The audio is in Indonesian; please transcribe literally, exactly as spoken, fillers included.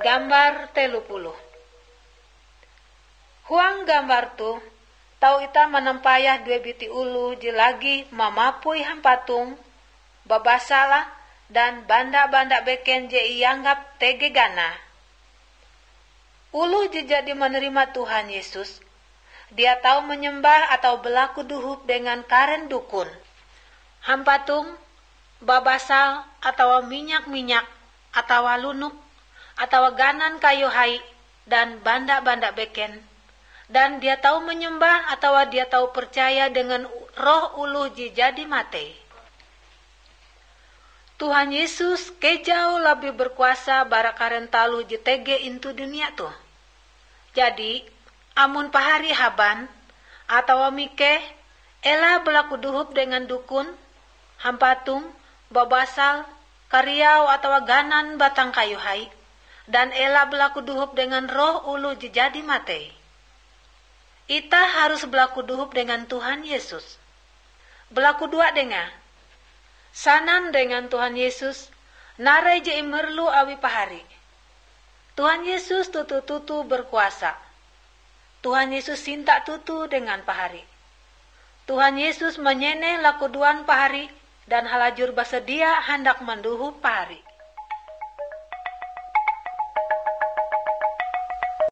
Gambar telu puluh. Huang gambar tu, tau ita menampayah dua biti ulu jelagi mamapui hampatung, babasala dan banda-banda beken je ianggap tege gana. Ulu je jadi menerima Tuhan Yesus, dia tahu menyembah atau berlaku duhup dengan karen dukun, hampatung, babasal atau minyak-minyak atau lunuk atau ganan kayu hai dan banda-banda beken. Dan dia tahu menyembah atau dia tahu percaya dengan roh ulu je jadi mate. Tuhan Yesus ke jauh lebih berkuasa barakaren talu je tege intu dunia tuh. Jadi, amun pahari haban atau mike ela berlaku duhup dengan dukun, hampatung, babasal, kariau atau ganan batang kayu hai, dan ela berlaku duhup dengan roh ulu je jadi mate. Ita harus berlaku duhup dengan Tuhan Yesus. Berlaku dua dengan sanan dengan Tuhan Yesus, narai je imerlu awi pahari. Tuhan Yesus tutu-tutu berkuasa. Tuhan Yesus sinta tutu dengan pahari. Tuhan Yesus menyeneh laku duan pahari dan halajur basedia hendak menduhup pahari.